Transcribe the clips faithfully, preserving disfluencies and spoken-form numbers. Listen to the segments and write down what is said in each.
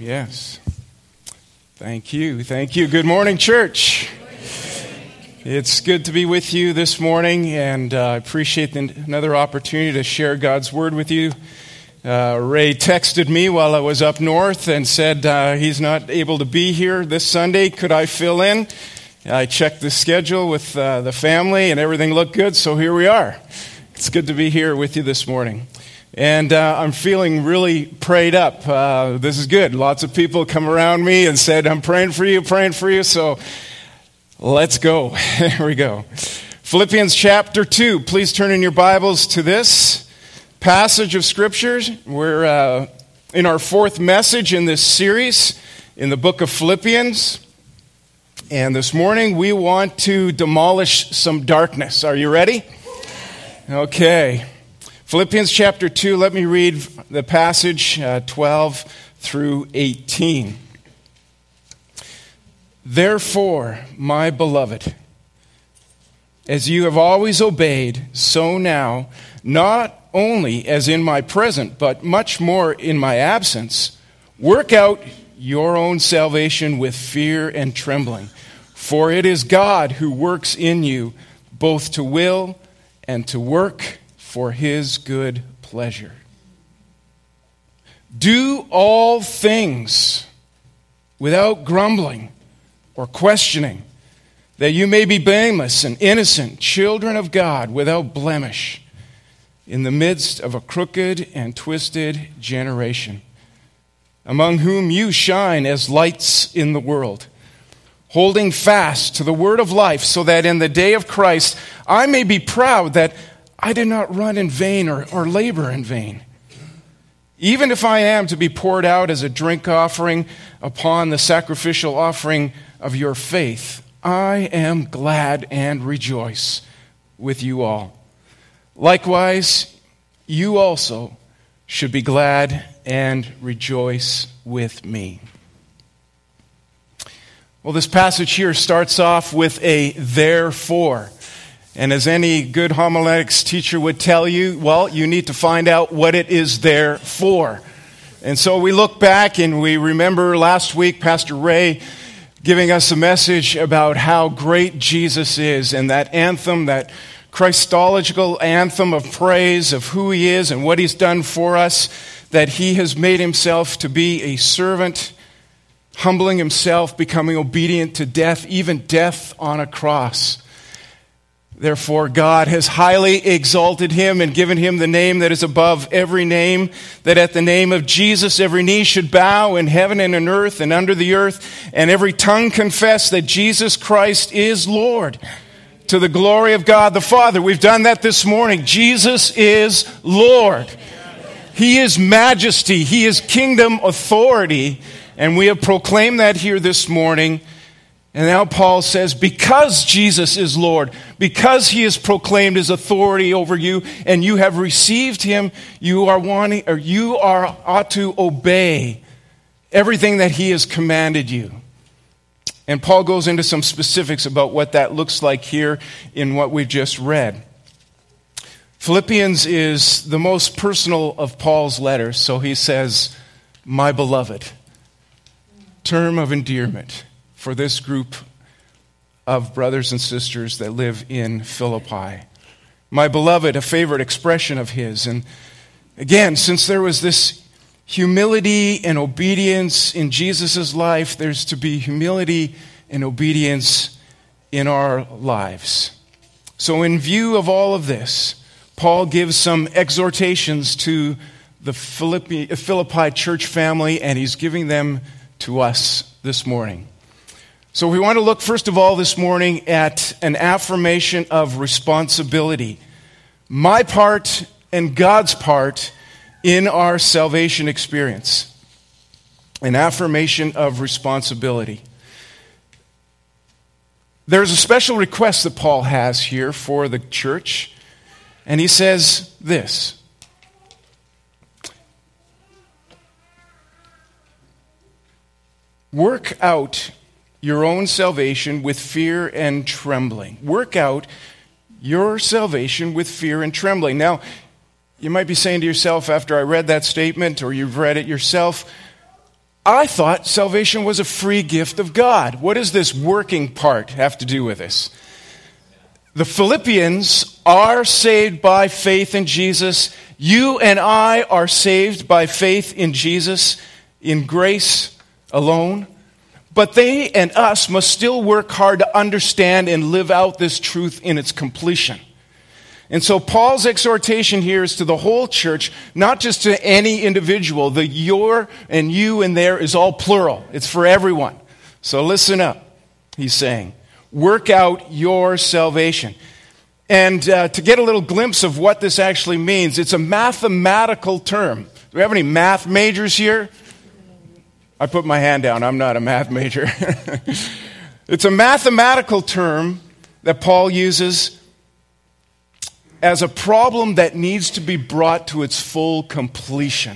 Yes. Thank you. Thank you. Good morning, church. It's good to be with you this morning, and uh, I appreciate the, another opportunity to share God's Word with you. Uh, Ray texted me while I was up north and said uh, he's not able to be here this Sunday. Could I fill in? I checked the schedule with uh, the family, and everything looked good, so here we are. It's good to be here with you this morning. And uh, I'm feeling really prayed up. Uh, this is good. Lots of people come around me and said, I'm praying for you, praying for you. So let's go. Here we go. Philippians chapter two. Please turn in your Bibles to this passage of Scriptures. We're uh, in our fourth message in this series in the book of Philippians. And this morning we want to demolish some darkness. Are you ready? Okay. Philippians chapter two, let me read the passage uh, twelve through eighteen. Therefore, my beloved, as you have always obeyed, so now, not only as in my present, but much more in my absence, work out your own salvation with fear and trembling. For it is God who works in you both to will and to work for his good pleasure. Do all things without grumbling or questioning, that you may be blameless and innocent, children of God without blemish, in the midst of a crooked and twisted generation, among whom you shine as lights in the world, holding fast to the word of life, so that in the day of Christ I may be proud that I did not run in vain or, or labor in vain. Even if I am to be poured out as a drink offering upon the sacrificial offering of your faith, I am glad and rejoice with you all. Likewise, you also should be glad and rejoice with me. Well, this passage here starts off with a therefore. And as any good homiletics teacher would tell you, well, you need to find out what it is there for. And so we look back and we remember last week Pastor Ray giving us a message about how great Jesus is, and that anthem, that Christological anthem of praise of who he is and what he's done for us, that he has made himself to be a servant, humbling himself, becoming obedient to death, even death on a cross. Therefore, God has highly exalted him and given him the name that is above every name, that at the name of Jesus every knee should bow in heaven and in earth and under the earth, and every tongue confess that Jesus Christ is Lord, to the glory of God the Father. We've done that this morning. Jesus is Lord. He is majesty. He is kingdom authority. And we have proclaimed that here this morning. And now Paul says, because Jesus is Lord, because he has proclaimed his authority over you, and you have received him, you are wanting, or you are ought to obey everything that he has commanded you. And Paul goes into some specifics about what that looks like here in what we've just read. Philippians is the most personal of Paul's letters, so he says, my beloved, term of endearment for this group of brothers and sisters that live in Philippi. My beloved, a favorite expression of his. And again, since there was this humility and obedience in Jesus' life, there's to be humility and obedience in our lives. So in view of all of this, Paul gives some exhortations to the Philippi, Philippi church family, and he's giving them to us this morning. So we want to look, first of all, this morning at an affirmation of responsibility. My part and God's part in our salvation experience. An affirmation of responsibility. There's a special request that Paul has here for the church, and he says this. Work out your own salvation with fear and trembling. Work out your salvation with fear and trembling. Now, you might be saying to yourself after I read that statement, or you've read it yourself, I thought salvation was a free gift of God. What does this working part have to do with this? The Philippians are saved by faith in Jesus. You and I are saved by faith in Jesus, in grace alone. But they and us must still work hard to understand and live out this truth in its completion. And so Paul's exhortation here is to the whole church, not just to any individual. The your and you and there is all plural. It's for everyone. So listen up, he's saying. Work out your salvation. And uh, to get a little glimpse of what this actually means, it's a mathematical term. Do we have any math majors here? I put my hand down. I'm not a math major. It's a mathematical term that Paul uses as a problem that needs to be brought to its full completion.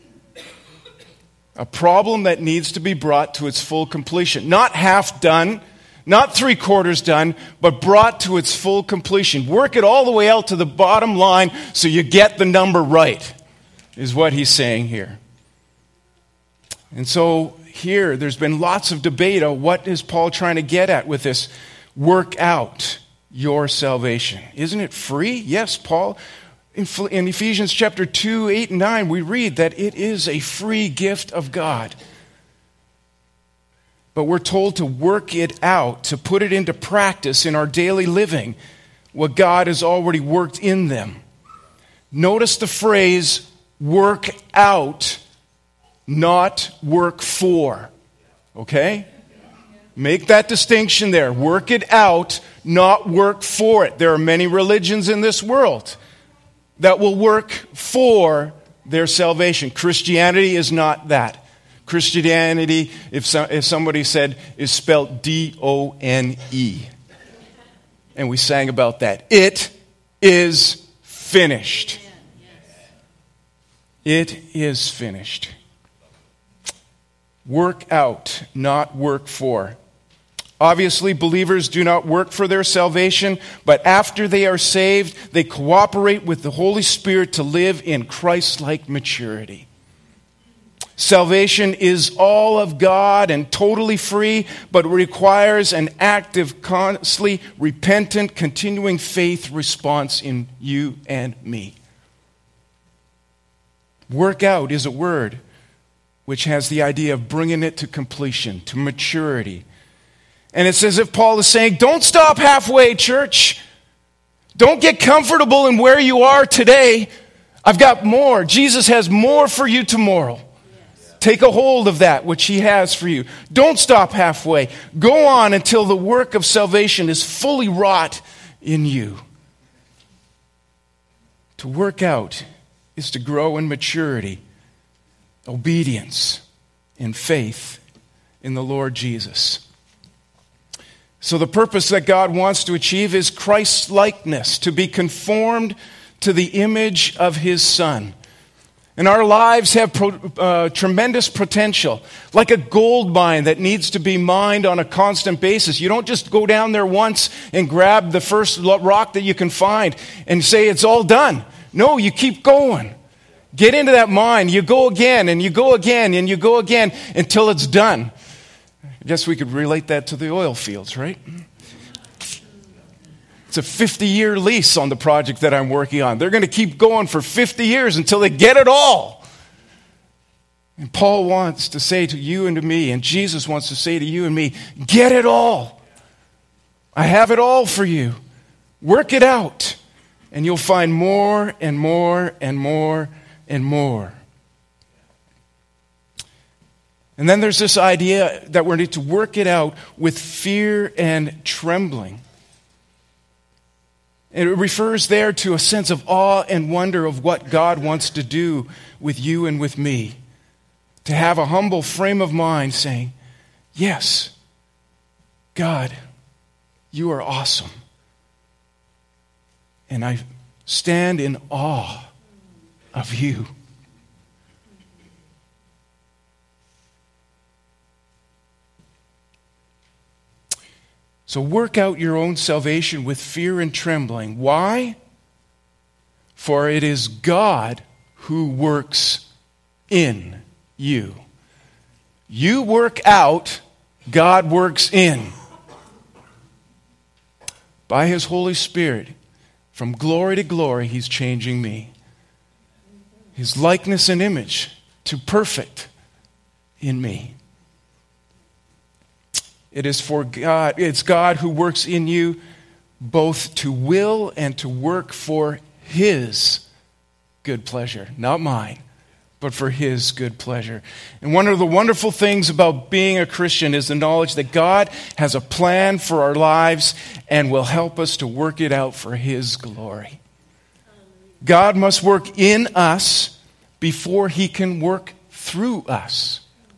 A problem that needs to be brought to its full completion. Not half done, not three quarters done, but brought to its full completion. Work it all the way out to the bottom line so you get the number right, is what he's saying here. And so here, there's been lots of debate on what is Paul trying to get at with this work out your salvation. Isn't it free? Yes, Paul. In, in Ephesians chapter two, eight, and nine, we read that it is a free gift of God. But we're told to work it out, to put it into practice in our daily living, what God has already worked in them. Notice the phrase, work out, not work for. Okay? Make that distinction there. Work it out, not work for it. There are many religions in this world that will work for their salvation. Christianity is not that. Christianity, if, so, if somebody said, is spelled D O N E. And we sang about that. It is finished. It is finished. Work out, not work for. Obviously, believers do not work for their salvation, but after they are saved, they cooperate with the Holy Spirit to live in Christ-like maturity. Salvation is all of God and totally free, but requires an active, constantly repentant, continuing faith response in you and me. Work out is a word which has the idea of bringing it to completion, to maturity. And it's as if Paul is saying, don't stop halfway, church. Don't get comfortable in where you are today. I've got more. Jesus has more for you tomorrow. Yes. Take a hold of that which he has for you. Don't stop halfway. Go on until the work of salvation is fully wrought in you. To work out is to grow in maturity, obedience, and faith in the Lord Jesus. So the purpose that God wants to achieve is Christ-likeness, to be conformed to the image of his Son. And our lives have pro, uh, tremendous potential, like a gold mine that needs to be mined on a constant basis. You don't just go down there once and grab the first rock that you can find and say it's all done. No, you keep going. Get into that mine. You go again and you go again and you go again until it's done. I guess we could relate that to the oil fields, right? It's a fifty-year lease on the project that I'm working on. They're going to keep going for fifty years until they get it all. And Paul wants to say to you and to me, and Jesus wants to say to you and me, get it all. I have it all for you. Work it out. And you'll find more and more and more and more. And then there's this idea that we need to work it out with fear and trembling. It refers there to a sense of awe and wonder of what God wants to do with you and with me. To have a humble frame of mind saying, yes, God, you are awesome. And I stand in awe of you. So work out your own salvation with fear and trembling. Why? For it is God who works in you. You work out, God works in. By His Holy Spirit, from glory to glory, He's changing me. His likeness and image to perfect in me. It is for God, it's God who works in you both to will and to work for His good pleasure. Not mine, but for His good pleasure. And one of the wonderful things about being a Christian is the knowledge that God has a plan for our lives and will help us to work it out for His glory. God must work in us before He can work through us.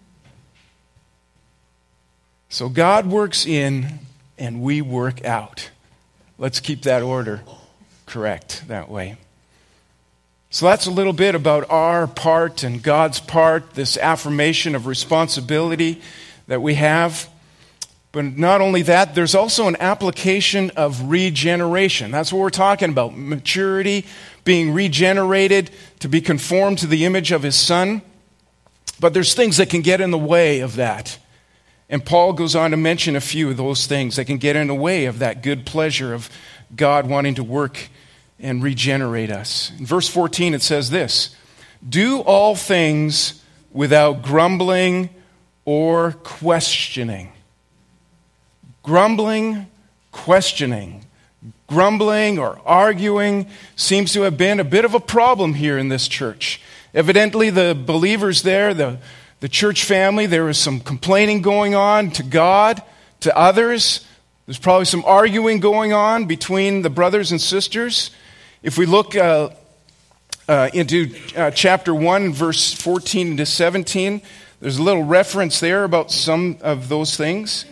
So God works in and we work out. Let's keep that order correct that way. So that's a little bit about our part and God's part, this affirmation of responsibility that we have. But not only that, there's also an application of regeneration. That's what we're talking about. Maturity, being regenerated to be conformed to the image of His Son. But there's things that can get in the way of that. And Paul goes on to mention a few of those things that can get in the way of that good pleasure of God wanting to work and regenerate us. In verse fourteen it says this, do all things without grumbling or questioning. Grumbling, questioning. Grumbling or arguing seems to have been a bit of a problem here in this church. Evidently the believers there, the, the church family, there was some complaining going on to God, to others. There's probably some arguing going on between the brothers and sisters. If we look uh, uh, into uh, chapter one, verse fourteen to seventeen, there's a little reference there about some of those things.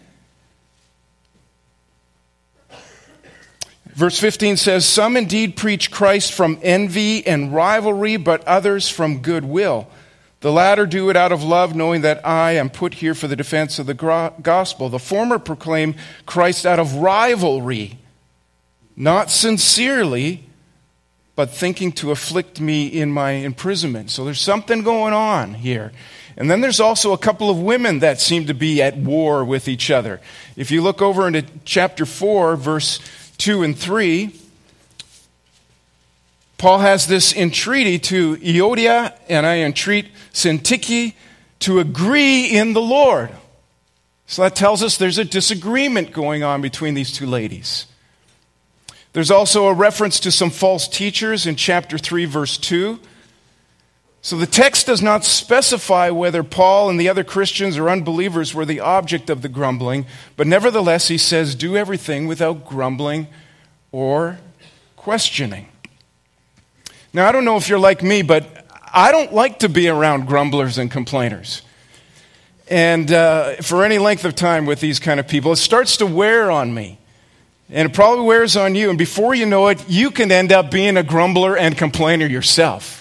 Verse fifteen says, some indeed preach Christ from envy and rivalry, but others from goodwill. The latter do it out of love, knowing that I am put here for the defense of the gospel. The former proclaim Christ out of rivalry, not sincerely, but thinking to afflict me in my imprisonment. So there's something going on here. And then there's also a couple of women that seem to be at war with each other. If you look over into chapter four, verse two and three, Paul has this entreaty to Euodia, and I entreat Syntyche to agree in the Lord. So that tells us there's a disagreement going on between these two ladies. There's also a reference to some false teachers in chapter three, verse two. So the text does not specify whether Paul and the other Christians or unbelievers were the object of the grumbling, but nevertheless he says, do everything without grumbling or questioning. Now, I don't know if you're like me, but I don't like to be around grumblers and complainers. And uh, for any length of time with these kind of people, it starts to wear on me. And it probably wears on you. And before you know it, you can end up being a grumbler and complainer yourself.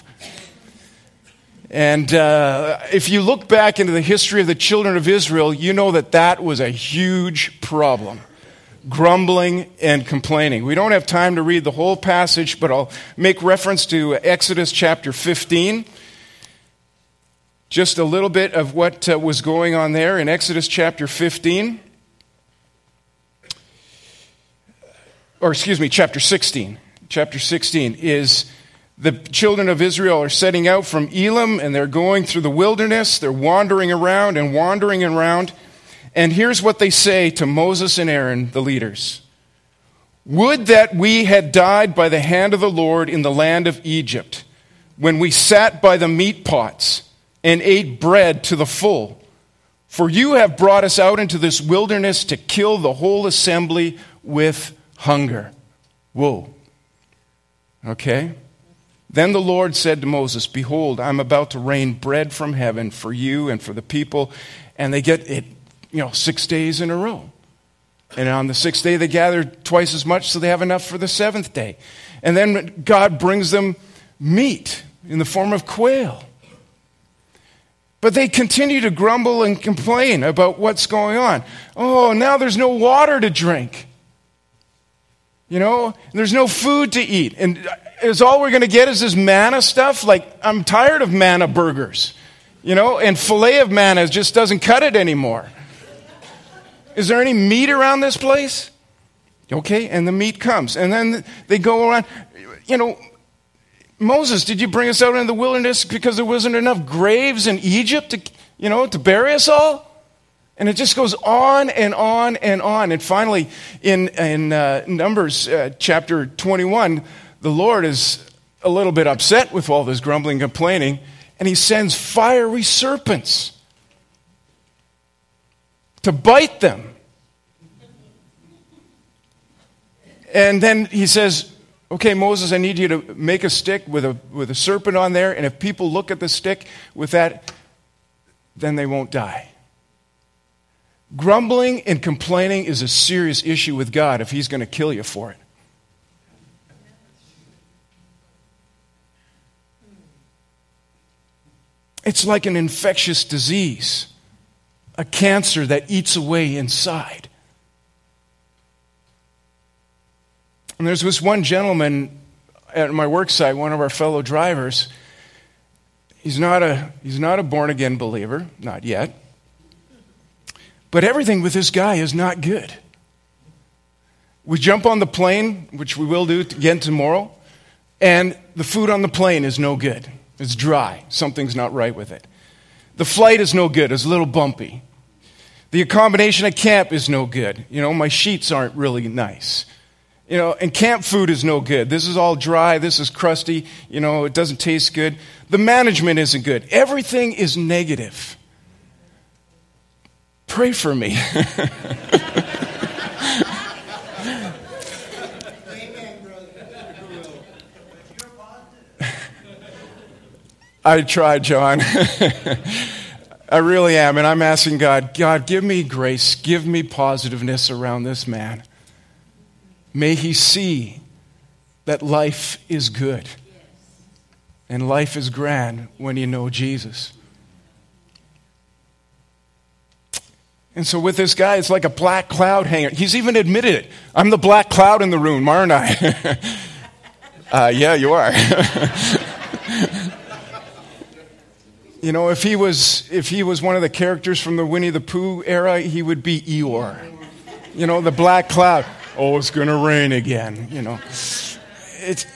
And uh, if you look back into the history of the children of Israel, you know that that was a huge problem. Grumbling and complaining. We don't have time to read the whole passage, but I'll make reference to Exodus chapter fifteen. Just a little bit of what uh, was going on there in Exodus chapter fifteen. Or excuse me, chapter sixteen. Chapter sixteen is the children of Israel are setting out from Elim, and they're going through the wilderness. They're wandering around and wandering around. And here's what they say to Moses and Aaron, the leaders. Would that we had died by the hand of the Lord in the land of Egypt, when we sat by the meat pots and ate bread to the full. For you have brought us out into this wilderness to kill the whole assembly with hunger. Whoa. Okay. Then the Lord said to Moses, behold, I'm about to rain bread from heaven for you and for the people. And they get it, you know, six days in a row. And on the sixth day they gather twice as much, so they have enough for the seventh day. And then God brings them meat in the form of quail. But they continue to grumble and complain about what's going on. Oh, now there's no water to drink. You know, there's no food to eat. And is all we're going to get is this manna stuff? Like, I'm tired of manna burgers. You know, and filet of manna just doesn't cut it anymore. Is there any meat around this place? Okay, and the meat comes. And then they go around. You know, Moses, did you bring us out into the wilderness because there wasn't enough graves in Egypt to, you know, to bury us all? And it just goes on and on and on. And finally, in, in uh, Numbers uh, chapter twenty-one, the Lord is a little bit upset with all this grumbling and complaining, and he sends fiery serpents to bite them. And then he says, okay, Moses, I need you to make a stick with a, with a serpent on there, and if people look at the stick with that, then they won't die. Grumbling and complaining is a serious issue with God if he's going to kill you for it. It's like an infectious disease, a cancer that eats away inside. And there's this one gentleman at my work site, one of our fellow drivers. He's not a, he's not a born-again believer, not yet. But everything with this guy is not good. We jump on the plane, which we will do again tomorrow, and the food on the plane is no good. It's dry. Something's not right with it. The flight is no good. It's a little bumpy. The accommodation at camp is no good. You know, my sheets aren't really nice. You know, and camp food is no good. This is all dry. This is crusty. You know, it doesn't taste good. The management isn't good. Everything is negative. Pray for me. I try, John. I really am. And I'm asking God, God, give me grace. Give me positiveness around this man. May he see that life is good. And life is grand when you know Jesus. And so with this guy, it's like a black cloud hanging. He's even admitted it. I'm the black cloud in the room, aren't I? uh, yeah, you are. You know, if he was if he was one of the characters from the Winnie the Pooh era, he would be Eeyore. You know, the black cloud. Oh, it's going to rain again. You know, it's.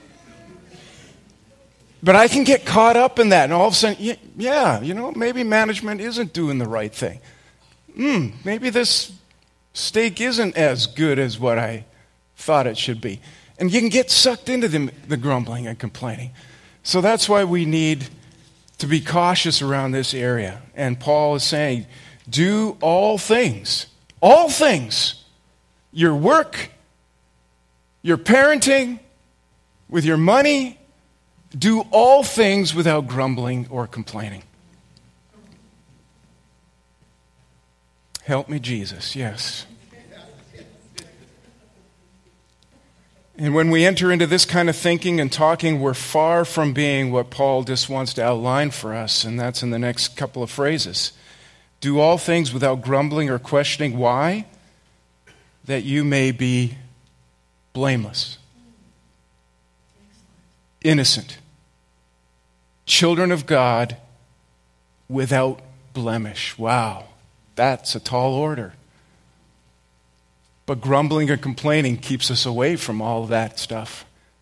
But I can get caught up in that, and all of a sudden, yeah, you know, maybe management isn't doing the right thing. Hmm, maybe this steak isn't as good as what I thought it should be. And you can get sucked into the, the grumbling and complaining. So that's why we need to be cautious around this area. And Paul is saying, do all things, all things, your work, your parenting, with your money, do all things without grumbling or complaining. Help me, Jesus, yes. And when we enter into this kind of thinking and talking, we're far from being what Paul just wants to outline for us, and that's in the next couple of phrases. Do all things without grumbling or questioning. Why? That you may be blameless, innocent, children of God without blemish. Wow. That's a tall order. But grumbling and complaining keeps us away from all of that stuff.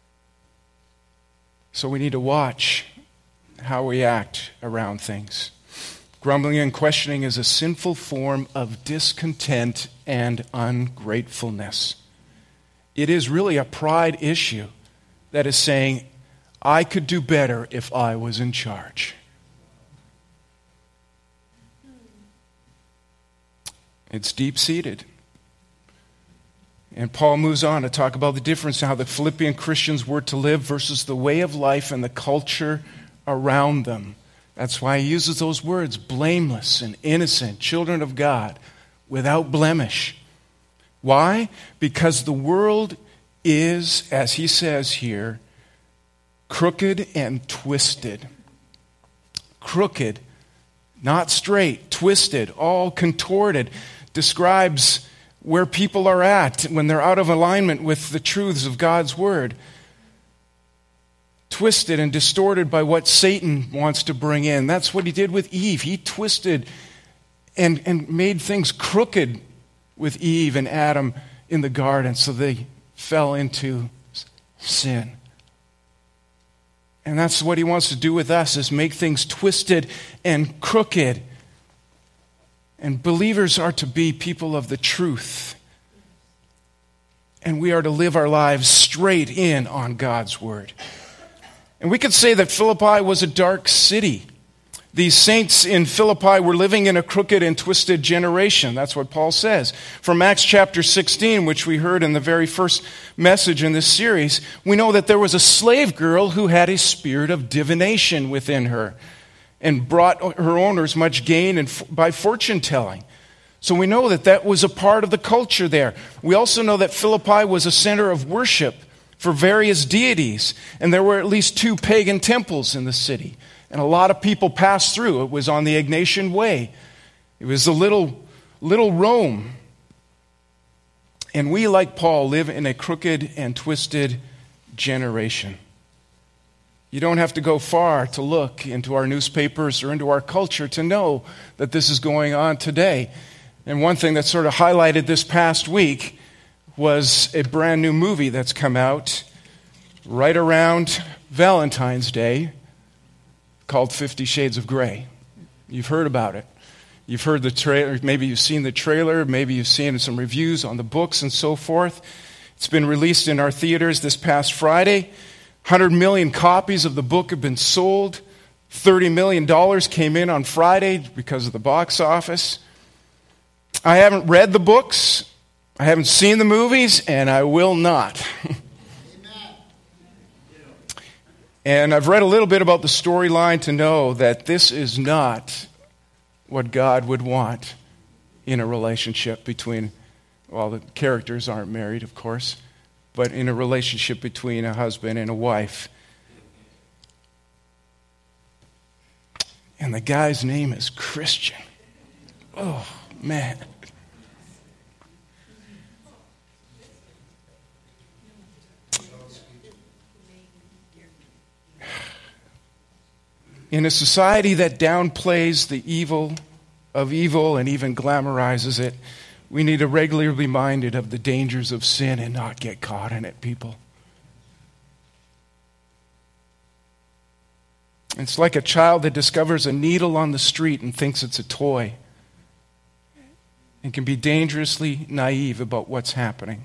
So we need to watch how we act around things. Grumbling and questioning is a sinful form of discontent and ungratefulness. It is really a pride issue that is saying, I could do better if I was in charge. It's deep-seated. And Paul moves on to talk about the difference in how the Philippian Christians were to live versus the way of life and the culture around them. That's why he uses those words, blameless and innocent, children of God, without blemish. Why? Because the world is, as he says here, crooked and twisted. Crooked, not straight, twisted, all contorted, describes where people are at when they're out of alignment with the truths of God's Word. twisted and distorted by what Satan wants to bring in. That's what he did with Eve. He twisted and, and made things crooked with Eve and Adam in the garden, so they fell into sin. And that's what he wants to do with us, is make things twisted and crooked. And believers are to be people of the truth. And we are to live our lives straight in on God's word. And we could say that Philippi was a dark city. These saints in Philippi were living in a crooked and twisted generation. That's what Paul says. From Acts chapter sixteen, which we heard in the very first message in this series, we know that there was a slave girl who had a spirit of divination within her and brought her owners much gain and by fortune telling. So we know that that was a part of the culture there. We also know that Philippi was a center of worship for various deities, and there were at least two pagan temples in the city. And a lot of people passed through. It was on the Ignatian Way. It was a little, little Rome. And we, like Paul, live in a crooked and twisted generation. You don't have to go far to look into our newspapers or into our culture to know that this is going on today. And one thing that sort of highlighted this past week was a brand new movie that's come out right around Valentine's Day, called Fifty Shades of Grey. You've heard about it. You've heard the trailer. Maybe you've seen the trailer. Maybe you've seen some reviews on the books and so forth. It's been released in our theaters this past Friday. one hundred million copies of the book have been sold. thirty million dollars came in on Friday because of the box office. I haven't read the books. I haven't seen the movies, and I will not. And I've read a little bit about the storyline to know that this is not what God would want in a relationship between, well, the characters aren't married, of course, but in a relationship between a husband and a wife. And the guy's name is Christian. Oh, man. In a society that downplays the evil of evil and even glamorizes it, we need to regularly be reminded of the dangers of sin and not get caught in it, people. It's like a child that discovers a needle on the street and thinks it's a toy and can be dangerously naive about what's happening.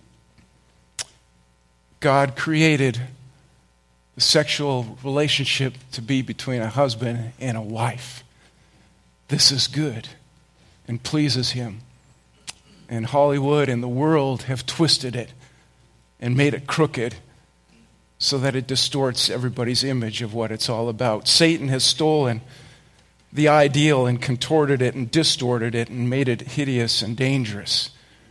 God created the sexual relationship to be between a husband and a wife. This is good and pleases him. And Hollywood and the world have twisted it and made it crooked so that it distorts everybody's image of what it's all about. Satan has stolen the ideal and contorted it and distorted it and made it hideous and dangerous.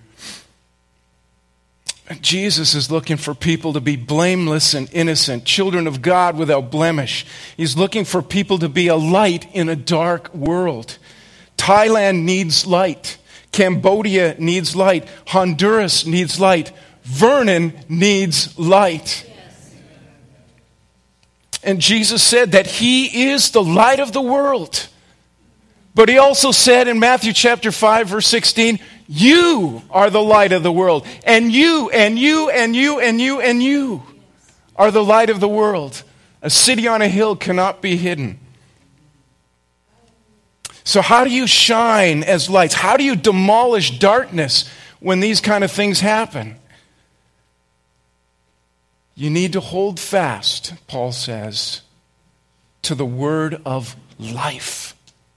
Jesus is looking for people to be blameless and innocent, children of God without blemish. He's looking for people to be a light in a dark world. Thailand needs light. Cambodia needs light. Honduras needs light. Vernon needs light. And Jesus said that he is the light of the world. But he also said in Matthew chapter five, verse sixteen, you are the light of the world. And you, and you, and you, and you, and you are the light of the world. A city on a hill cannot be hidden. So how do you shine as lights? How do you demolish darkness when these kind of things happen? You need to hold fast, Paul says, to the word of life,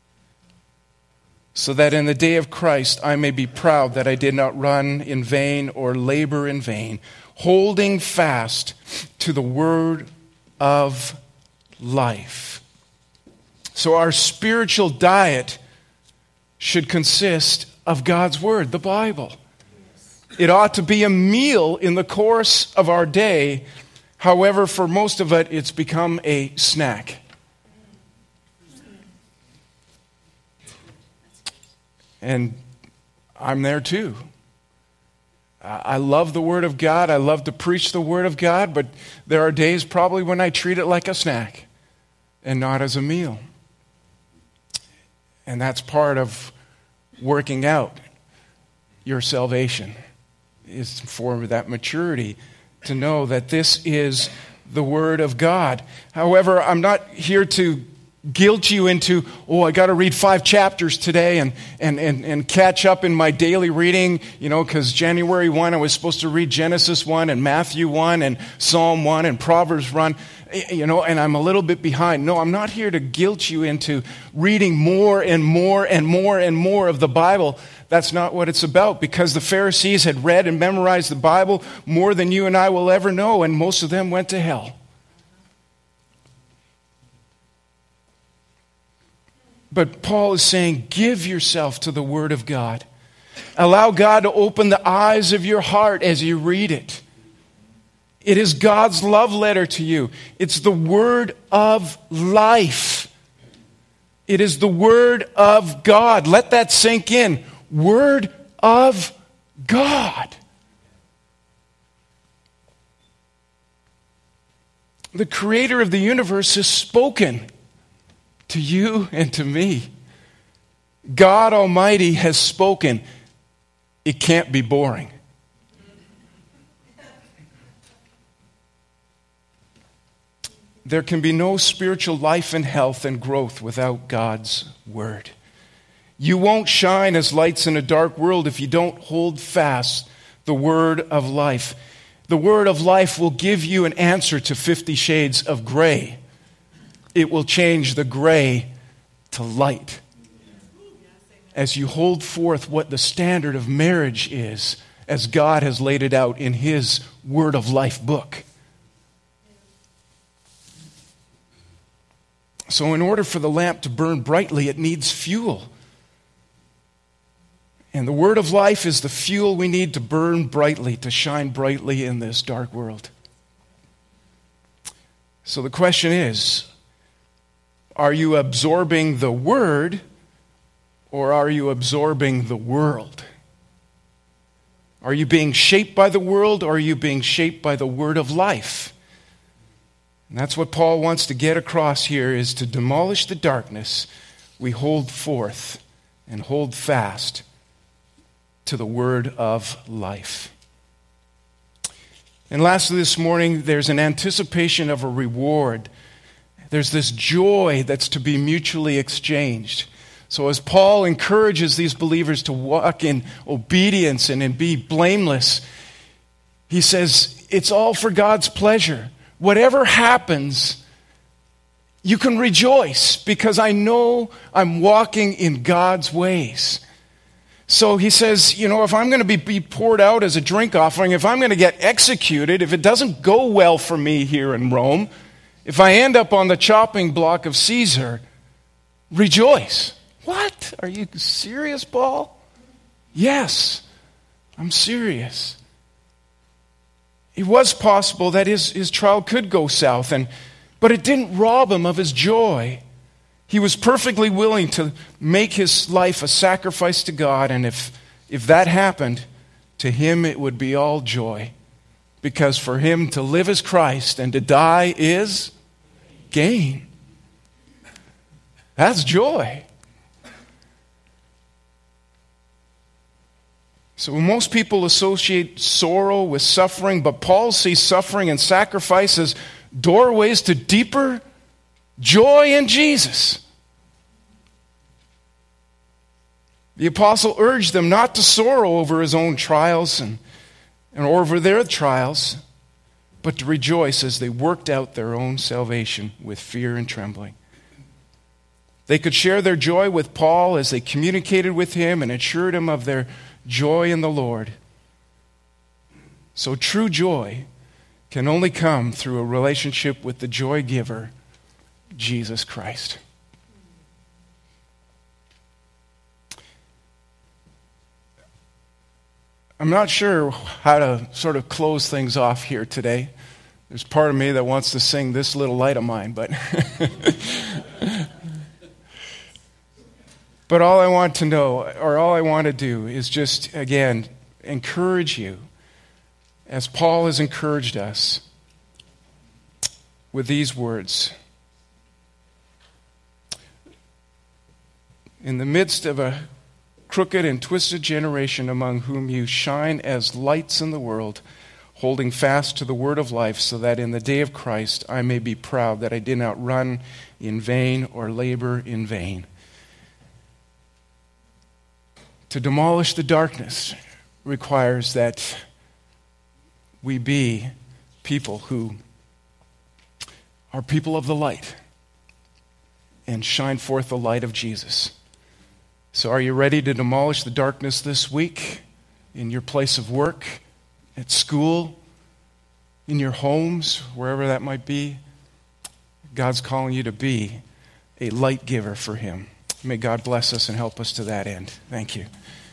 so that in the day of Christ I may be proud that I did not run in vain or labor in vain, holding fast to the word of life. So our spiritual diet should consist of God's word, the Bible. It ought to be a meal in the course of our day. However, for most of it, it's become a snack. And I'm there too. I love the Word of God. I love to preach the Word of God, but there are days probably when I treat it like a snack and not as a meal. And that's part of working out your salvation, is for that maturity to know that this is the Word of God. However, I'm not here to guilt you into, oh, I got to read five chapters today and, and, and, and catch up in my daily reading, you know, because January first I was supposed to read Genesis one and Matthew one and Psalm one and Proverbs one, you know, and I'm a little bit behind. No, I'm not here to guilt you into reading more and more and more and more of the Bible. That's not what it's about, because the Pharisees had read and memorized the Bible more than you and I will ever know, and most of them went to hell. But Paul is saying, give yourself to the Word of God. Allow God to open the eyes of your heart as you read it. It is God's love letter to you. It's the Word of life. It is the Word of God. Let that sink in. Word of God. The Creator of the universe has spoken to you and to me. God Almighty has spoken. It can't be boring. There can be no spiritual life and health and growth without God's Word. You won't shine as lights in a dark world if you don't hold fast the Word of life. The Word of life will give you an answer to Fifty Shades of Gray. It will change the gray to light as you hold forth what the standard of marriage is, as God has laid it out in His Word of Life book. So in order for the lamp to burn brightly, it needs fuel. And the Word of Life is the fuel we need to burn brightly, to shine brightly in this dark world. So the question is, are you absorbing the Word, or are you absorbing the world? Are you being shaped by the world, or are you being shaped by the Word of life? And that's what Paul wants to get across here, is to demolish the darkness. We hold forth and hold fast to the Word of life. And lastly this morning, there's an anticipation of a reward. There's this joy that's to be mutually exchanged. So as Paul encourages these believers to walk in obedience and, and be blameless, he says, it's all for God's pleasure. Whatever happens, you can rejoice, because I know I'm walking in God's ways. So he says, you know, if I'm going to be, be poured out as a drink offering, if I'm going to get executed, if it doesn't go well for me here in Rome, if I end up on the chopping block of Caesar, rejoice. What? Are you serious, Paul? Yes, I'm serious. It was possible that his, his trial could go south, and but it didn't rob him of his joy. He was perfectly willing to make his life a sacrifice to God, and if, if that happened, to him it would be all joy. Because for him to live as Christ and to die is gain. That's joy. So most people associate sorrow with suffering, but Paul sees suffering and sacrifice as doorways to deeper joy in Jesus. The apostle urged them not to sorrow over his own trials and, and over their trials, but to rejoice as they worked out their own salvation with fear and trembling. They could share their joy with Paul as they communicated with him and assured him of their joy in the Lord. So true joy can only come through a relationship with the joy giver, Jesus Christ. I'm not sure how to sort of close things off here today. There's part of me that wants to sing This Little Light of Mine, but but all I want to know, or all I want to do, is just, again, encourage you as Paul has encouraged us with these words. In the midst of a crooked and twisted generation among whom you shine as lights in the world, holding fast to the word of life, so that in the day of Christ I may be proud that I did not run in vain or labor in vain. To demolish the darkness requires that we be people who are people of the light and shine forth the light of Jesus. So are you ready to demolish the darkness this week in your place of work, at school, in your homes, wherever that might be? God's calling you to be a light giver for him. May God bless us and help us to that end. Thank you.